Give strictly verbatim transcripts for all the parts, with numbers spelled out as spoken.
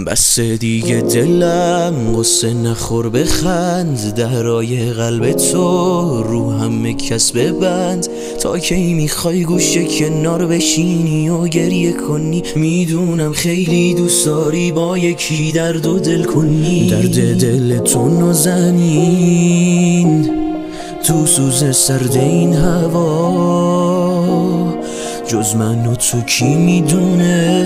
بس دیگه دلم قصه نخور بخند، درای قلب تو رو همه کس ببند. تا کی میخوای گوشه کنار بشینی و گریه کنی؟ میدونم خیلی دوست داری با یکی درد و دل کنی. درد دل تو نازنین تو سوز سرد این هوا، جز من و تو کی میدونه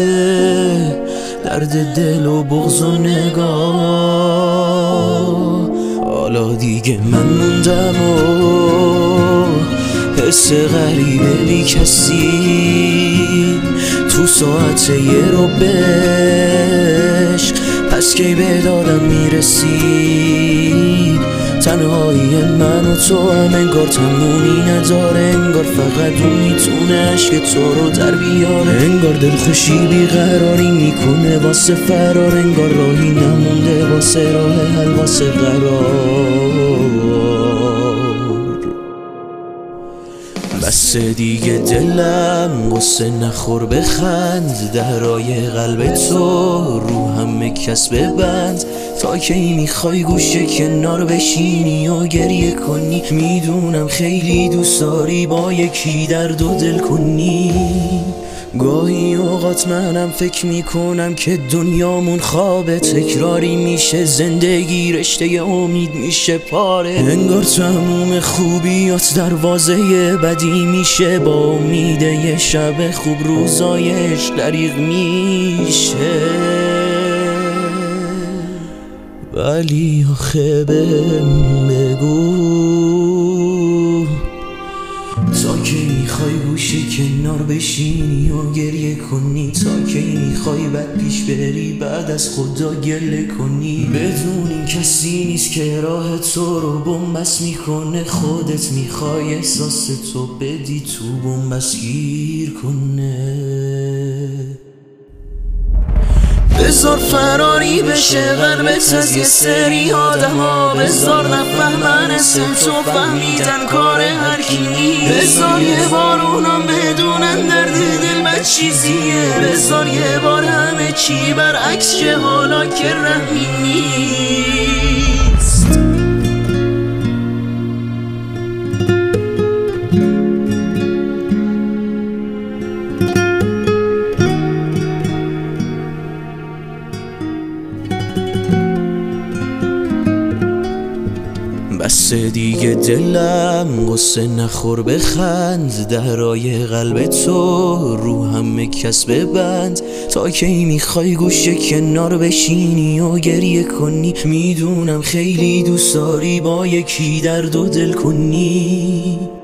درد دل و بغض و نگاه. حالا دیگه من موندم و حس غریبه بی کسی تو ساعت یه رو بشق، پس کی به دادم میرسی؟ تنهایی من و تو هم انگار تمومی نداره، انگار فقط اون میتونه عشق تو رو در بیاره، انگار دلخوشی بیقراری میکنه واسه فرار، انگار راهی نمونده واسه راه حل واسه قرار. بس دیگه دلم قصه نخور بخند، درای قلب تو رو همه کس ببند. تا کی میخوای گوشه کنار بشینی و گریه کنی؟ میدونم خیلی دوست داری با یکی درد و دل کنی. گاهی اوقات منم فکر میکنم که دنیامون خواب تکراری میشه، زندگی رشته امید میشه پاره، انگار تموم خوبیات دروازه بدی میشه، با امید یه شب خوب روزایش دریغ میشه. ولی آخه بهم بگو تا کی میخوای گوشه کنار بشینی و گریه کنی؟ تا کی میخوای بد پیش بری بعد از خدا گله کنی؟ بدون این کسی نیست که راه تو رو بنبست میکنه، خودت میخوای احساس تو بدی تو بنبست گیر کنه. بذار فراری بشه قلبت از یه سری آدم ها، بذار نفهمن اسم تو فهمیدن کار هر کی نیست، بذار یه بار اونام بدونن درد دل بد چیزیه، بذار یه بار همه چی برعکس شه حالا که رحمی نیست. بس دیگه دلم قصه نخور بخند، درای قلب تو رو همه کس ببند. تا کی میخوای گوشه کنار بشینی و گریه کنی؟ میدونم خیلی دوست داری با یکی درد و دل کنی.